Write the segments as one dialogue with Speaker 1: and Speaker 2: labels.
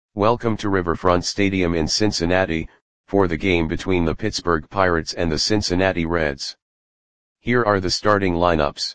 Speaker 1: Welcome to Riverfront Stadium in Cincinnati, for the game between the Pittsburgh Pirates and the Cincinnati Reds. Here are the starting lineups.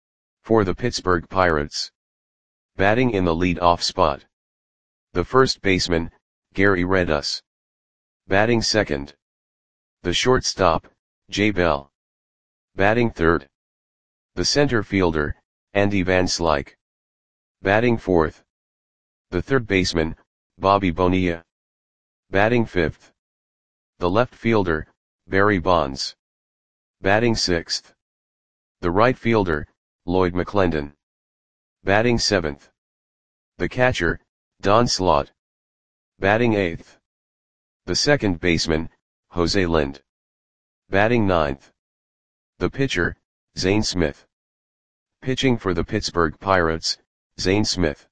Speaker 1: For the Pittsburgh Pirates. Batting in the lead-off spot. The first baseman, Gary Redus. Batting second. The shortstop, Jay Bell. Batting third. The center fielder, Andy Van Slyke. Batting fourth. The third baseman, Bobby Bonilla. Batting fifth. The left fielder, Barry Bonds. Batting sixth. The right fielder, Lloyd McClendon. Batting seventh. The catcher, Don Slaught. Batting eighth. The second baseman, Jose Lind. Batting ninth. The pitcher, Zane Smith. Pitching for the Pittsburgh Pirates, Zane Smith.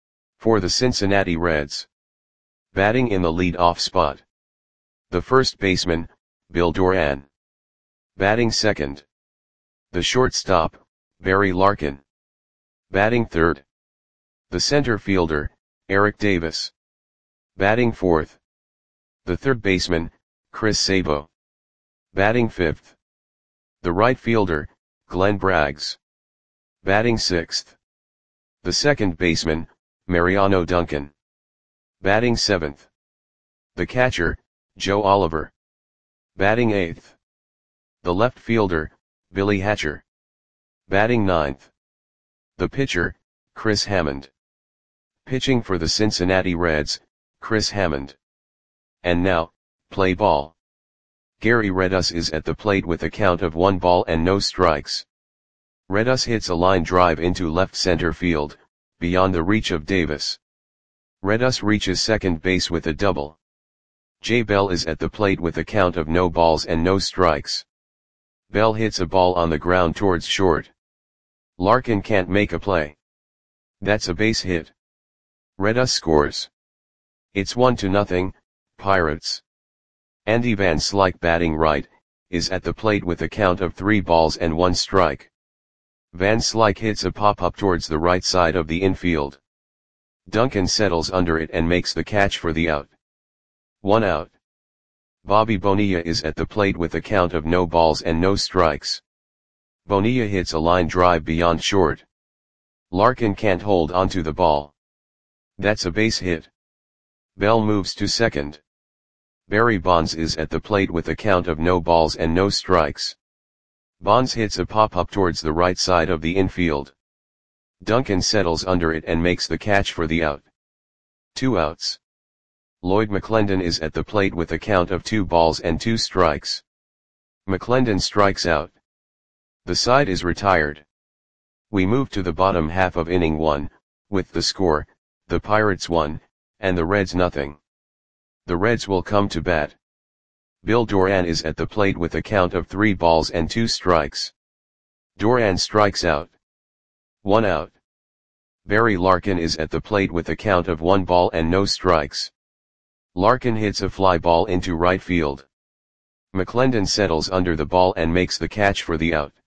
Speaker 1: For the Cincinnati Reds. Batting in the lead-off spot. The first baseman, Bill Doran. Batting second. The shortstop, Barry Larkin. Batting third. The center fielder, Eric Davis. Batting fourth. The third baseman, Chris Sabo. Batting fifth. The right fielder, Glenn Braggs. Batting sixth. The second baseman, Mariano Duncan. Batting seventh. The catcher, Joe Oliver. Batting eighth. The left fielder, Billy Hatcher. Batting ninth. The pitcher, Chris Hammond. Pitching for the Cincinnati Reds, Chris Hammond. And now, play ball. Gary Redus is at the plate with a count of 1 ball and no strikes. Redus hits a line drive into left center field, beyond the reach of Davis. Redus reaches second base with a double. Jay Bell is at the plate with a count of no balls and no strikes. Bell hits a ball on the ground towards short. Larkin can't make a play. That's a base hit. Redus scores. It's 1-0, Pirates. Andy Van Slyke, batting right, is at the plate with a count of 3 balls and 1 strike. Van Slyke hits a pop-up towards the right side of the infield. Duncan settles under it and makes the catch for the out. 1 out. Bobby Bonilla is at the plate with a count of no balls and no strikes. Bonilla hits a line drive beyond short. Larkin can't hold onto the ball. That's a base hit. Bell moves to second. Barry Bonds is at the plate with a count of no balls and no strikes. Bonds hits a pop-up towards the right side of the infield. Duncan settles under it and makes the catch for the out. 2 outs. Lloyd McClendon is at the plate with a count of 2 balls and 2 strikes. McClendon strikes out. The side is retired. We move to the bottom half of inning 1, with the score, the Pirates 1, and the Reds 0. The Reds will come to bat. Bill Doran is at the plate with a count of 3 balls and 2 strikes. Doran strikes out. 1 out. Barry Larkin is at the plate with a count of 1 ball and no strikes. Larkin hits a fly ball into right field. McClendon settles under the ball and makes the catch for the out.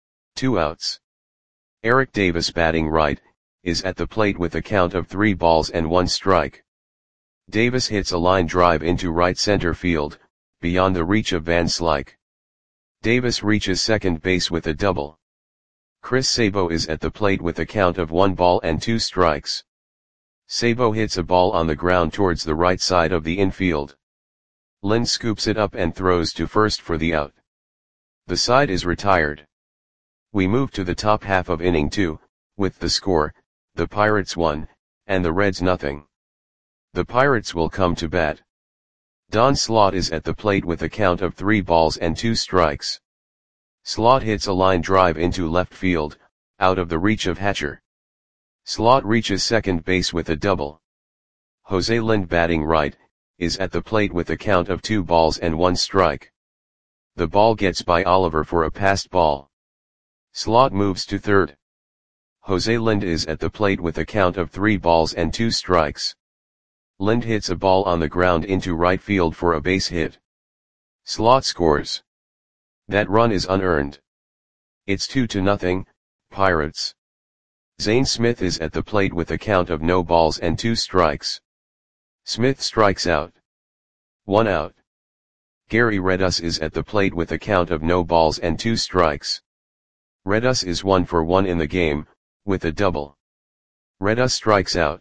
Speaker 1: 2 outs. Eric Davis, batting right, is at the plate with a count of 3 balls and 1 strike. Davis hits a line drive into right center field, beyond the reach of Van Slyke. Davis reaches second base with a double. Chris Sabo is at the plate with a count of 1 ball and 2 strikes. Sabo hits a ball on the ground towards the right side of the infield. Lind scoops it up and throws to first for the out. The side is retired. We move to the top half of inning 2, with the score, the Pirates 1, and the Reds 0. The Pirates will come to bat. Don Slaught is at the plate with a count of 3 balls and 2 strikes. Slaught hits a line drive into left field, out of the reach of Hatcher. Slaught reaches second base with a double. Jose Lind, batting right, is at the plate with a count of 2 balls and 1 strike. The ball gets by Oliver for a passed ball. Slaught moves to third. Jose Lind is at the plate with a count of 3 balls and 2 strikes. Lind hits a ball on the ground into right field for a base hit. Slaught scores. That run is unearned. It's 2-0, Pirates. Zane Smith is at the plate with a count of no balls and 2 strikes. Smith strikes out. 1 out. Gary Redus is at the plate with a count of no balls and 2 strikes. Redus is 1 for 1 in the game, with a double. Redus strikes out.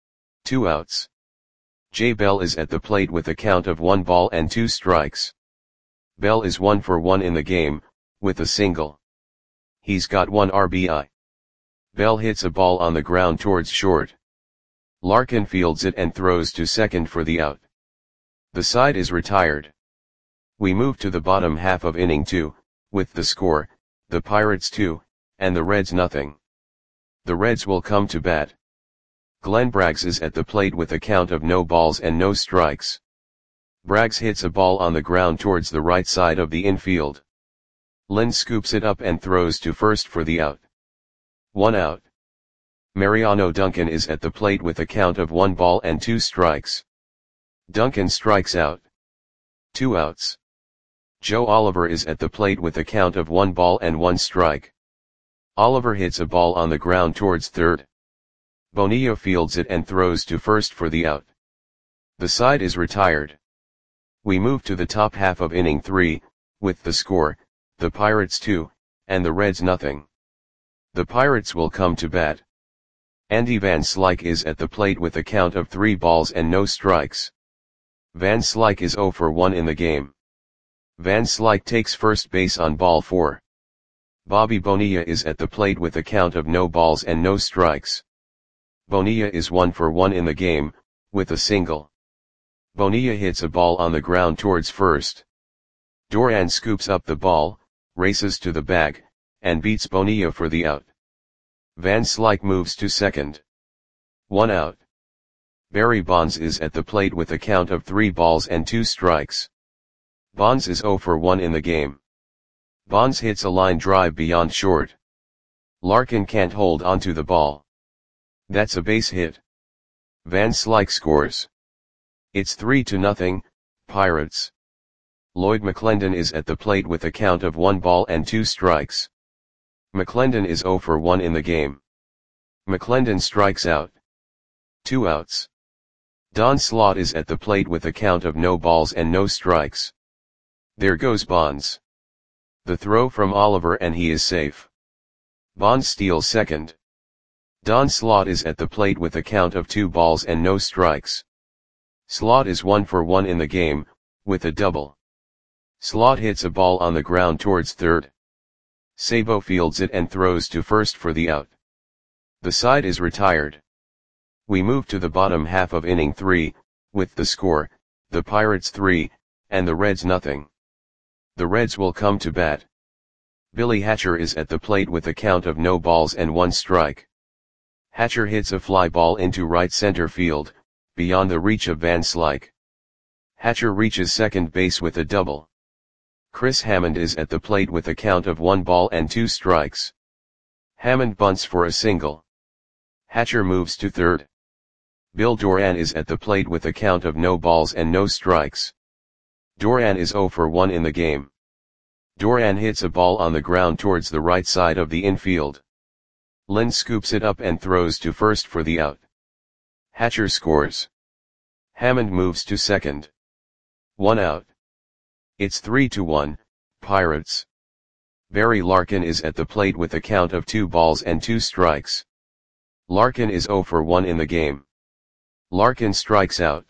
Speaker 1: 2 outs. Jay Bell is at the plate with a count of 1 ball and 2 strikes. Bell is 1 for 1 in the game, with a single. He's got 1 RBI. Bell hits a ball on the ground towards short. Larkin fields it and throws to second for the out. The side is retired. We move to the bottom half of inning 2, with the score, the Pirates 2, and the Reds nothing. The Reds will come to bat. Glenn Braggs is at the plate with a count of no balls and no strikes. Braggs hits a ball on the ground towards the right side of the infield. Lind scoops it up and throws to first for the out. 1 out. Mariano Duncan is at the plate with a count of 1 ball and 2 strikes. Duncan strikes out. 2 outs. Joe Oliver is at the plate with a count of 1 ball and 1 strike. Oliver hits a ball on the ground towards third. Bonilla fields it and throws to first for the out. The side is retired. We move to the top half of inning 3, with the score, the Pirates 2, and the Reds nothing. The Pirates will come to bat. Andy Van Slyke is at the plate with a count of 3 balls and no strikes. Van Slyke is 0 for 1 in the game. Van Slyke takes first base on ball 4. Bobby Bonilla is at the plate with a count of no balls and no strikes. Bonilla is 1 for 1 in the game, with a single. Bonilla hits a ball on the ground towards first. Doran scoops up the ball, races to the bag, and beats Bonilla for the out. Van Slyke moves to second. 1 out. Barry Bonds is at the plate with a count of 3 balls and 2 strikes. Bonds is 0 for 1 in the game. Bonds hits a line drive beyond short. Larkin can't hold onto the ball. That's a base hit. Van Slyke scores. It's 3-0, Pirates. Lloyd McClendon is at the plate with a count of 1 ball and 2 strikes. McClendon is 0 for 1 in the game. McClendon strikes out. 2 outs. Don Slaught is at the plate with a count of no balls and no strikes. There goes Bonds. The throw from Oliver and he is safe. Bonds steals second. Don Slaught is at the plate with a count of 2 balls and no strikes. Slaught is 1 for 1 in the game, with a double. Slaught hits a ball on the ground towards third. Sabo fields it and throws to first for the out. The side is retired. We move to the bottom half of inning 3, with the score, the Pirates 3, and the Reds nothing. The Reds will come to bat. Billy Hatcher is at the plate with a count of no balls and 1 strike. Hatcher hits a fly ball into right center field, beyond the reach of Van Slyke. Hatcher reaches second base with a double. Chris Hammond is at the plate with a count of 1 ball and 2 strikes. Hammond bunts for a single. Hatcher moves to third. Bill Doran is at the plate with a count of no balls and no strikes. Doran is 0 for 1 in the game. Doran hits a ball on the ground towards the right side of the infield. Lind scoops it up and throws to first for the out. Hatcher scores. Hammond moves to second. 1 out. It's 3-1, Pirates. Barry Larkin is at the plate with a count of 2 balls and 2 strikes. Larkin is 0 for 1 in the game. Larkin strikes out.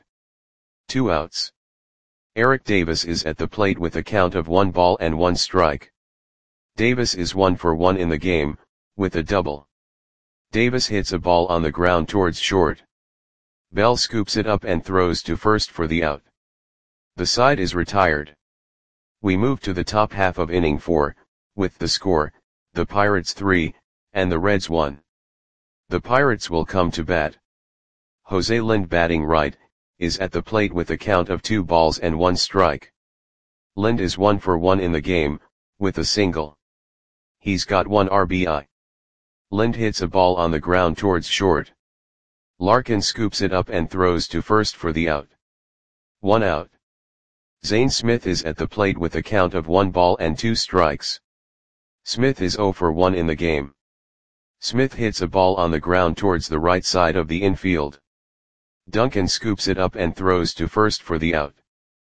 Speaker 1: 2 outs. Eric Davis is at the plate with a count of 1 ball and 1 strike. Davis is 1 for 1 in the game, with a double. Davis hits a ball on the ground towards short. Bell scoops it up and throws to first for the out. The side is retired. We move to the top half of inning 4, with the score, the Pirates 3, and the Reds 1. The Pirates will come to bat. Jose Lind batting right, is at the plate with a count of 2 balls and 1 strike. Lind is 1 for 1 in the game, with a single. He's got 1 RBI. Lind hits a ball on the ground towards short. Larkin scoops it up and throws to first for the out. 1 out. Zane Smith is at the plate with a count of 1 ball and 2 strikes. Smith is 0 for 1 in the game. Smith hits a ball on the ground towards the right side of the infield. Duncan scoops it up and throws to first for the out.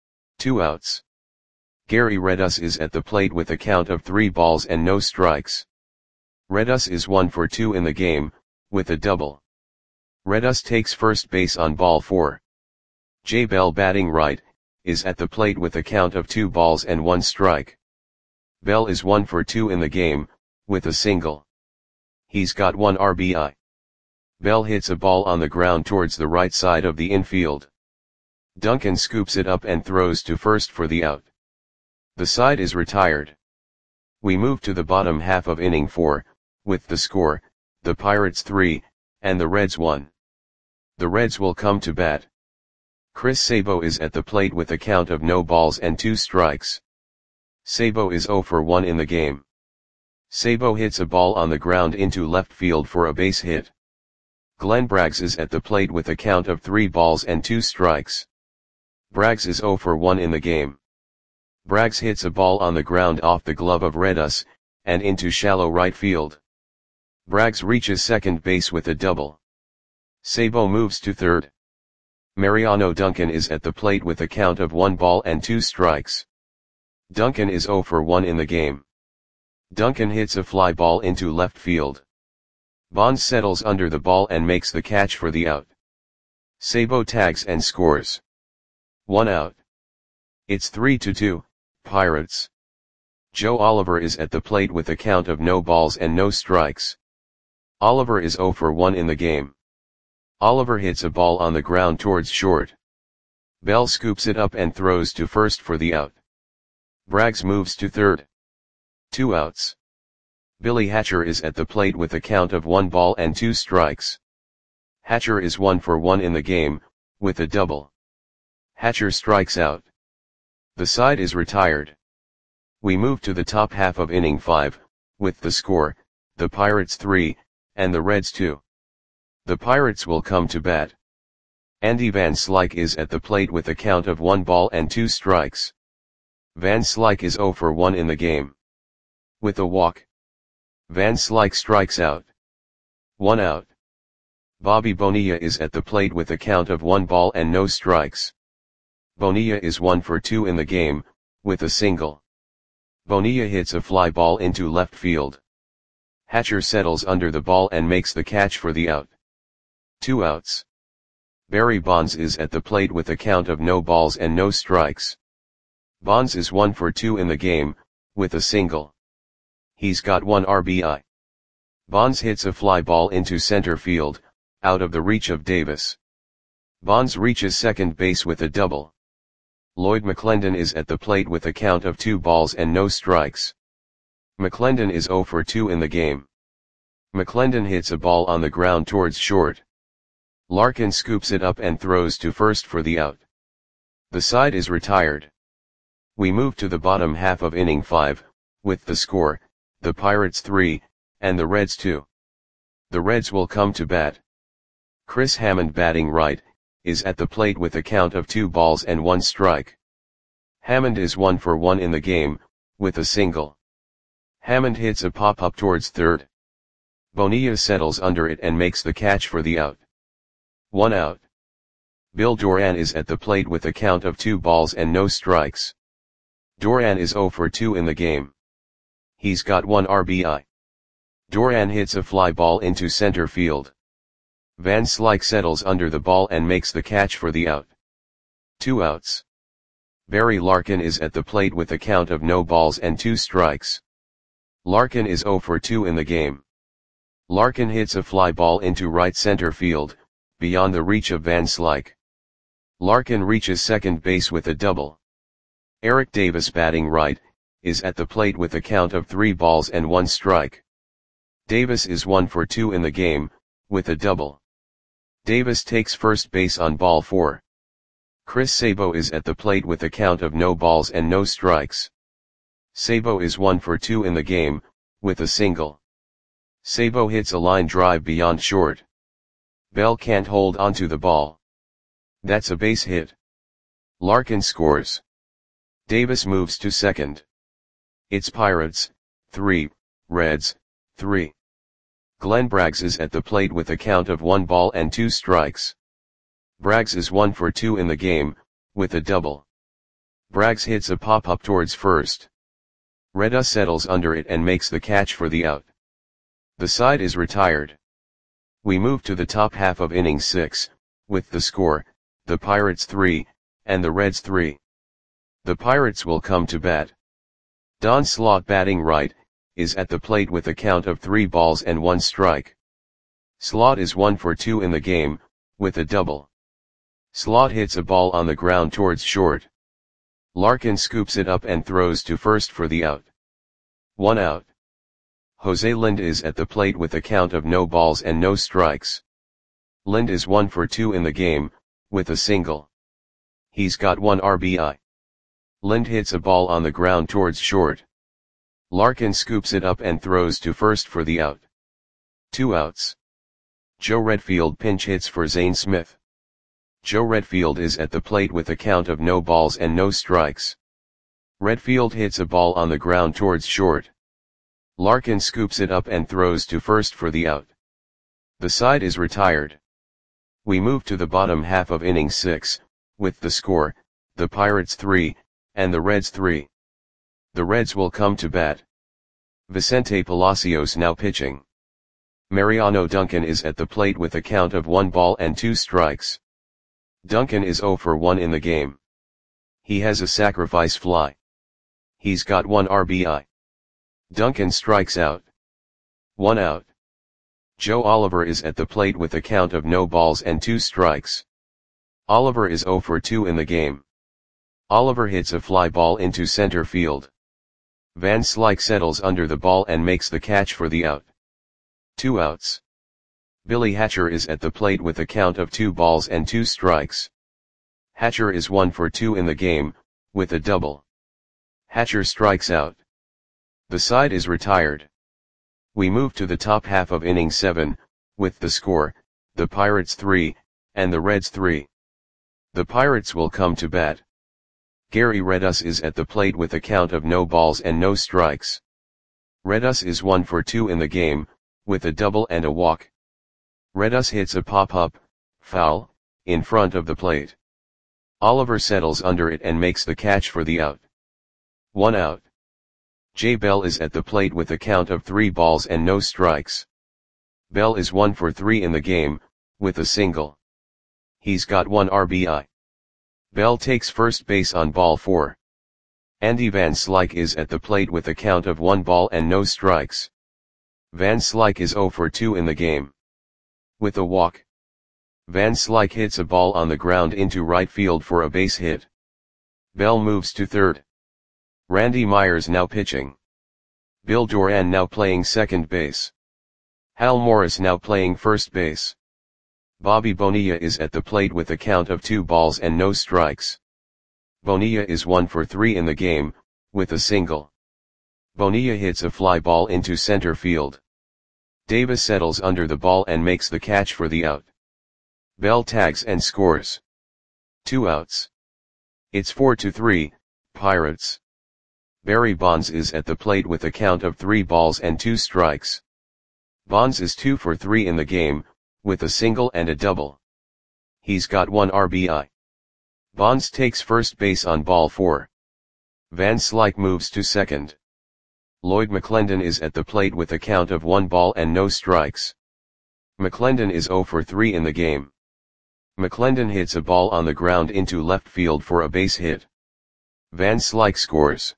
Speaker 1: 2 outs. Gary Redus is at the plate with a count of 3 balls and no strikes. Redus is 1 for 2 in the game, with a double. Redus takes first base on ball 4. Jay Bell, batting right, is at the plate with a count of 2 balls and 1 strike. Bell is 1 for 2 in the game, with a single. He's got 1 RBI. Bell hits a ball on the ground towards the right side of the infield. Duncan scoops it up and throws to first for the out. The side is retired. We move to the bottom half of inning 4, with the score, the Pirates 3, and the Reds 1. The Reds will come to bat. Chris Sabo is at the plate with a count of no balls and 2 strikes. Sabo is 0 for 1 in the game. Sabo hits a ball on the ground into left field for a base hit. Glenn Braggs is at the plate with a count of 3 balls and 2 strikes. Braggs is 0 for 1 in the game. Braggs hits a ball on the ground off the glove of Redus, and into shallow right field. Braggs reaches second base with a double. Sabo moves to third. Mariano Duncan is at the plate with a count of 1 ball and 2 strikes. Duncan is 0 for 1 in the game. Duncan hits a fly ball into left field. Bonds settles under the ball and makes the catch for the out. Sabo tags and scores. 1 out. It's 3-2, Pirates. Joe Oliver is at the plate with a count of no balls and no strikes. Oliver is 0 for 1 in the game. Oliver hits a ball on the ground towards short. Bell scoops it up and throws to first for the out. Braggs moves to third. 2 outs. Billy Hatcher is at the plate with a count of 1 ball and 2 strikes. Hatcher is 1 for 1 in the game, with a double. Hatcher strikes out. The side is retired. We move to the top half of inning 5, with the score, the Pirates 3, and the Reds 2. The Pirates will come to bat. Andy Van Slyke is at the plate with a count of 1 ball and 2 strikes. Van Slyke is 0 for 1 in the game. With a walk. Van Slyke strikes out. 1 out. Bobby Bonilla is at the plate with a count of 1 ball and no strikes. Bonilla is 1 for 2 in the game, with a single. Bonilla hits a fly ball into left field. Hatcher settles under the ball and makes the catch for the out. 2 outs. Barry Bonds is at the plate with a count of no balls and no strikes. Bonds is 1 for 2 in the game, with a single. He's got 1 RBI. Bonds hits a fly ball into center field, out of the reach of Davis. Bonds reaches second base with a double. Lloyd McClendon is at the plate with a count of 2 balls and no strikes. McClendon is 0 for 2 in the game. McClendon hits a ball on the ground towards short. Larkin scoops it up and throws to first for the out. The side is retired. We move to the bottom half of inning 5, with the score, the Pirates 3, and the Reds 2. The Reds will come to bat. Chris Hammond, batting right, is at the plate with a count of 2 balls and 1 strike. Hammond is 1 for 1 in the game, with a single. Hammond hits a pop-up towards third. Bonilla settles under it and makes the catch for the out. 1 out. Bill Doran is at the plate with a count of 2 balls and no strikes. Doran is 0 for 2 in the game. He's got 1 RBI. Doran hits a fly ball into center field. Van Slyke settles under the ball and makes the catch for the out. 2 outs. Barry Larkin is at the plate with a count of no balls and 2 strikes. Larkin is 0 for 2 in the game. Larkin hits a fly ball into right center field, beyond the reach of Van Slyke. Larkin reaches second base with a double. Eric Davis, batting right, is at the plate with a count of 3 balls and 1 strike. Davis is 1 for 2 in the game, with a double. Davis takes first base on ball 4. Chris Sabo is at the plate with a count of no balls and no strikes. Sabo is 1 for 2 in the game, with a single. Sabo hits a line drive beyond short. Bell can't hold onto the ball. That's a base hit. Larkin scores. Davis moves to second. It's Pirates 3, Reds 3. Glenn Braggs is at the plate with a count of 1 ball and 2 strikes. Braggs is 1 for 2 in the game, with a double. Braggs hits a pop-up towards first. Reda settles under it and makes the catch for the out. The side is retired. We move to the top half of inning 6, with the score, the Pirates 3, and the Reds 3. The Pirates will come to bat. Don Slaught, batting right, is at the plate with a count of 3 balls and 1 strike. Slaught is 1 for 2 in the game, with a double. Slaught hits a ball on the ground towards short. Larkin scoops it up and throws to first for the out. 1 out. Jose Lind is at the plate with a count of no balls and no strikes. Lind is 1 for 2 in the game, with a single. He's got 1 RBI. Lind hits a ball on the ground towards short. Larkin scoops it up and throws to first for the out. 2 outs. Joe Redfield pinch hits for Zane Smith. Joe Redfield is at the plate with a count of no balls and no strikes. Redfield hits a ball on the ground towards short. Larkin scoops it up and throws to first for the out. The side is retired. We move to the bottom half of inning 6, with the score, the Pirates 3, and the Reds 3. The Reds will come to bat. Vicente Palacios now pitching. Mariano Duncan is at the plate with a count of 1 ball and 2 strikes. Duncan is 0 for 1 in the game. He has a sacrifice fly. He's got 1 RBI. Duncan strikes out. 1 out. Joe Oliver is at the plate with a count of no balls and 2 strikes. Oliver is 0 for 2 in the game. Oliver hits a fly ball into center field. Van Slyke settles under the ball and makes the catch for the out. 2 outs. Billy Hatcher is at the plate with a count of 2 balls and 2 strikes. Hatcher is 1 for 2 in the game, with a double. Hatcher strikes out. The side is retired. We move to the top half of inning 7, with the score, the Pirates 3, and the Reds 3. The Pirates will come to bat. Gary Redus is at the plate with a count of no balls and no strikes. Redus is 1 for 2 in the game, with a double and a walk. Redus hits a pop-up, foul, in front of the plate. Oliver settles under it and makes the catch for the out. 1 out. Jay Bell is at the plate with a count of 3 balls and no strikes. Bell is 1 for 3 in the game, with a single. He's got 1 RBI. Bell takes first base on ball 4. Andy Van Slyke is at the plate with a count of 1 ball and no strikes. Van Slyke is 0 for 2 in the game. With a walk. Van Slyke hits a ball on the ground into right field for a base hit. Bell moves to third. Randy Myers now pitching. Bill Doran now playing second base. Hal Morris now playing first base. Bobby Bonilla is at the plate with a count of 2 balls and no strikes. Bonilla is 1 for 3 in the game, with a single. Bonilla hits a fly ball into center field. Davis settles under the ball and makes the catch for the out. Bell tags and scores. 2 outs. It's 4-3, Pirates. Barry Bonds is at the plate with a count of 3 balls and 2 strikes. Bonds is 2 for 3 in the game, with a single and a double. He's got 1 RBI. Bonds takes first base on ball 4. Van Slyke moves to second. Lloyd McClendon is at the plate with a count of 1 ball and no strikes. McClendon is 0 for 3 in the game. McClendon hits a ball on the ground into left field for a base hit. Van Slyke scores.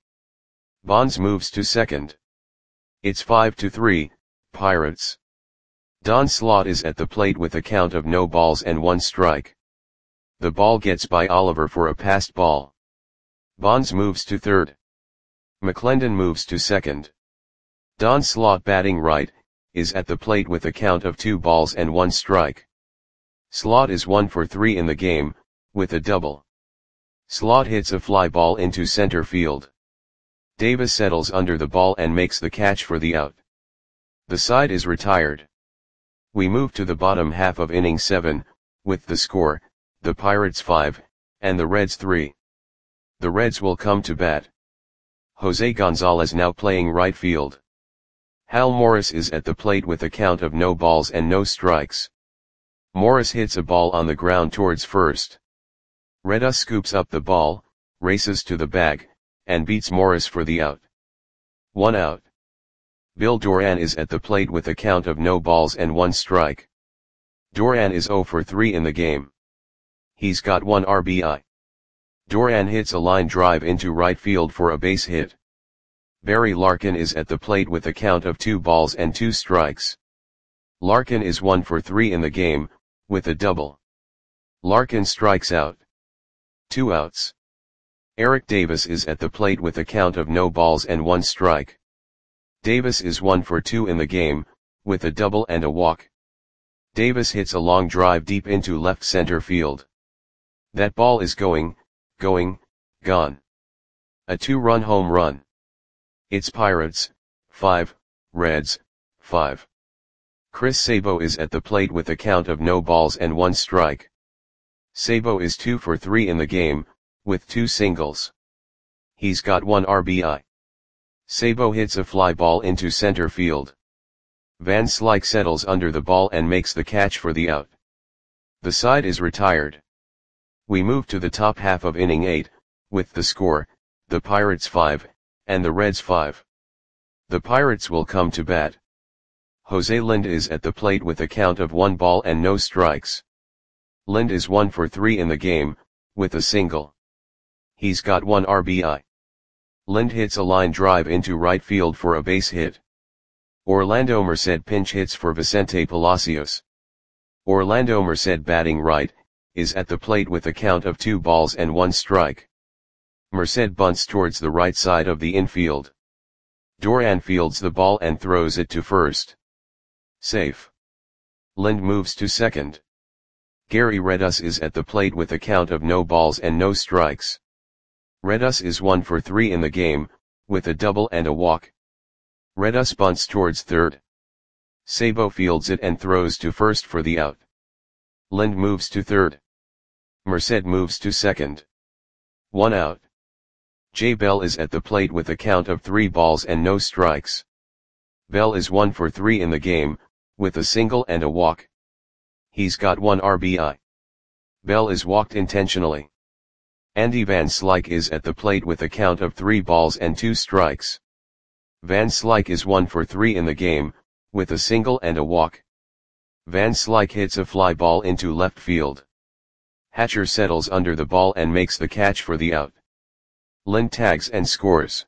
Speaker 1: Bonds moves to second. It's 5-3, Pirates. Don Slaught is at the plate with a count of no balls and 1 strike. The ball gets by Oliver for a passed ball. Bonds moves to third. McClendon moves to second. Don Slaught, batting right, is at the plate with a count of 2 balls and 1 strike. Slaught is 1 for 3 in the game, with a double. Slaught hits a fly ball into center field. Davis settles under the ball and makes the catch for the out. The side is retired. We move to the bottom half of inning 7, with the score, the Pirates 5, and the Reds 3. The Reds will come to bat. Jose Gonzalez now playing right field. Hal Morris is at the plate with a count of no balls and no strikes. Morris hits a ball on the ground towards first. Reda scoops up the ball, races to the bag, and beats Morris for the out. 1 out. Bill Doran is at the plate with a count of no balls and 1 strike. Doran is 0 for 3 in the game. He's got 1 RBI. Doran hits a line drive into right field for a base hit. Barry Larkin is at the plate with a count of 2 balls and 2 strikes. Larkin is 1 for 3 in the game, with a double. Larkin strikes out. 2 outs. Eric Davis is at the plate with a count of no balls and 1 strike. Davis is 1 for 2 in the game, with a double and a walk. Davis hits a long drive deep into left center field. That ball is going, gone. A 2-run home run. It's Pirates, 5, Reds, 5. Chris Sabo is at the plate with a count of no balls and 1 strike. Sabo is 2 for 3 in the game, with 2 singles. He's got 1 RBI. Sabo hits a fly ball into center field. Van Slyke settles under the ball and makes the catch for the out. The side is retired. We move to the top half of inning 8, with the score, the Pirates 5, and the Reds 5. The Pirates will come to bat. Jose Lind is at the plate with a count of 1 ball and no strikes. Lind is 1 for 3 in the game, with a single. He's got 1 RBI. Lind hits a line drive into right field for a base hit. Orlando Merced pinch hits for Vicente Palacios. Orlando Merced, batting right, is at the plate with a count of 2 balls and 1 strike. Merced bunts towards the right side of the infield. Doran fields the ball and throws it to first. Safe. Lind moves to second. Gary Redus is at the plate with a count of no balls and no strikes. Redus is 1 for 3 in the game, with a double and a walk. Redus bunts towards third. Sabo fields it and throws to first for the out. Lind moves to third. Merced moves to second. 1 out. Jay Bell is at the plate with a count of 3 balls and no strikes. Bell is 1 for 3 in the game, with a single and a walk. He's got 1 RBI. Bell is walked intentionally. Andy Van Slyke is at the plate with a count of 3 balls and 2 strikes. Van Slyke is 1 for 3 in the game, with a single and a walk. Van Slyke hits a fly ball into left field. Hatcher settles under the ball and makes the catch for the out. Lind tags and scores.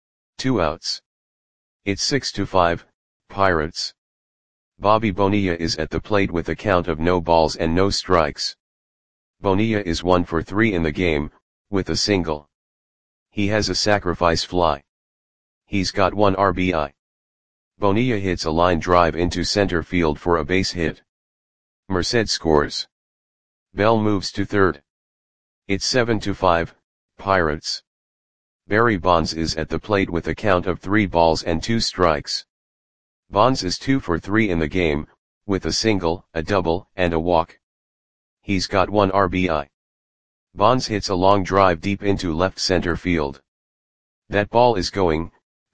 Speaker 1: 2 outs. It's 6-5, Pirates. Bobby Bonilla is at the plate with a count of no balls and no strikes. Bonilla is 1 for 3 in the game, with a single. He has a sacrifice fly. He's got 1 RBI. Bonilla hits a line drive into center field for a base hit. Merced scores. Bell moves to third. It's 7-5, Pirates. Barry Bonds is at the plate with a count of 3 balls and 2 strikes. Bonds is 2 for 3 in the game, with a single, a double, and a walk. He's got 1 RBI. Bonds hits a long drive deep into left center field. That ball is going,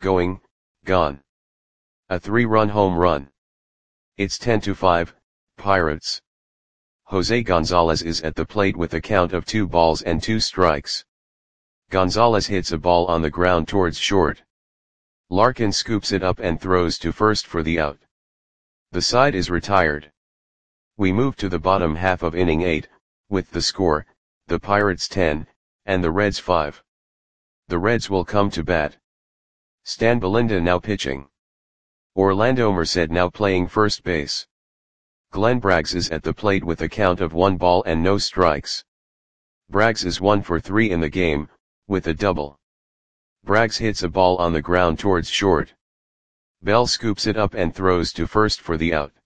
Speaker 1: gone. A 3-run home run. It's 10-5, Pirates. Jose Gonzalez is at the plate with a count of 2 balls and 2 strikes. Gonzalez hits a ball on the ground towards short. Larkin scoops it up and throws to first for the out. The side is retired. We move to the bottom half of inning 8, with the score, the Pirates 10, and the Reds 5. The Reds will come to bat. Stan Belinda now pitching. Orlando Merced now playing first base. Glenn Braggs is at the plate with a count of 1 ball and no strikes. Braggs is 1 for 3 in the game, with a double. Braggs hits a ball on the ground towards short. Bell scoops it up and throws to first for the out.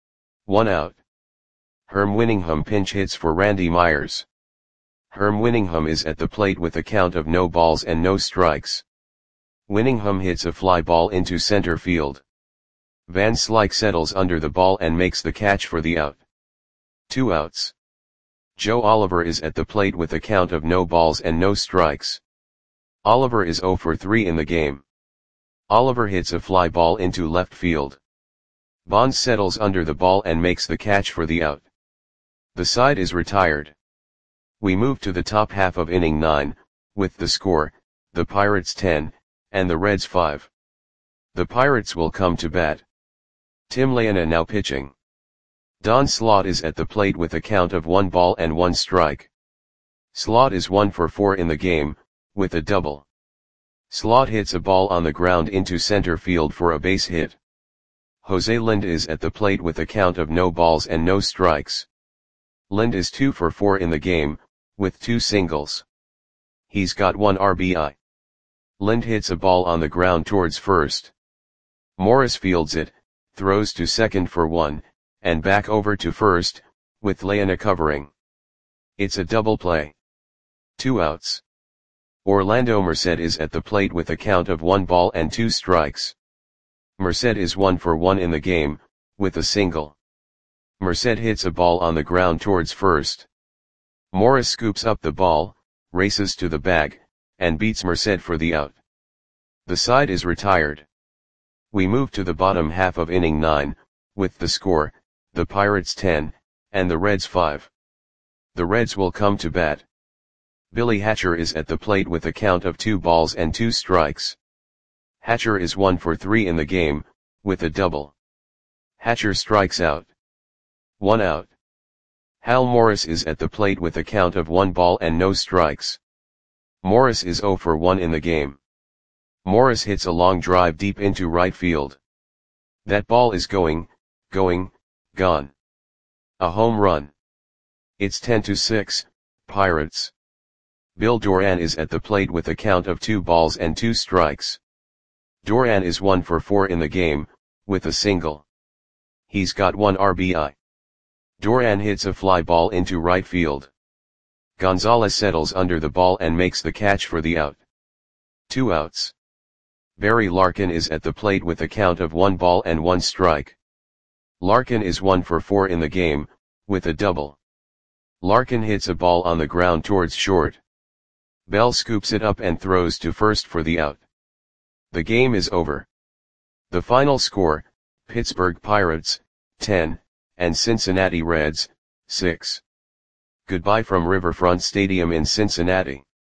Speaker 1: 1 out. Herm Winningham pinch hits for Randy Myers. Herm Winningham is at the plate with a count of no balls and no strikes. Winningham hits a fly ball into center field. Van Slyke settles under the ball and makes the catch for the out. 2 outs. Joe Oliver is at the plate with a count of no balls and no strikes. Oliver is 0 for 3 in the game. Oliver hits a fly ball into left field. Bonds settles under the ball and makes the catch for the out. The side is retired. We move to the top half of inning 9, with the score, the Pirates 10, and the Reds 5. The Pirates will come to bat. Tim Leona now pitching. Don Slaught is at the plate with a count of 1 ball and 1 strike. Slaught is 1 for 4 in the game, with a double. Slaught hits a ball on the ground into center field for a base hit. Jose Lind is at the plate with a count of no balls and no strikes. Lind is 2 for 4 in the game, with 2 singles. He's got 1 RBI. Lind hits a ball on the ground towards first. Morris fields it, throws to second for 1, and back over to first, with Leona covering. It's a double play. 2 outs. Orlando Merced is at the plate with a count of 1 ball and 2 strikes. Merced is 1 for 1 in the game, with a single. Merced hits a ball on the ground towards first. Morris scoops up the ball, races to the bag, and beats Merced for the out. The side is retired. We move to the bottom half of inning 9, with the score, the Pirates 10, and the Reds 5. The Reds will come to bat. Billy Hatcher is at the plate with a count of 2 balls and 2 strikes. Hatcher is 1 for 3 in the game, with a double. Hatcher strikes out. 1 out. Hal Morris is at the plate with a count of 1 ball and no strikes. Morris is 0 for 1 in the game. Morris hits a long drive deep into right field. That ball is gone. A home run. It's 10-6, Pirates. Bill Doran is at the plate with a count of 2 balls and 2 strikes. Doran is 1 for 4 in the game, with a single. He's got 1 RBI. Doran hits a fly ball into right field. Gonzalez settles under the ball and makes the catch for the out. 2 outs. Barry Larkin is at the plate with a count of 1 ball and 1 strike. Larkin is 1 for 4 in the game, with a double. Larkin hits a ball on the ground towards short. Bell scoops it up and throws to first for the out. The game is over. The final score, Pittsburgh Pirates, 10, and Cincinnati Reds, 6. Goodbye from Riverfront Stadium in Cincinnati.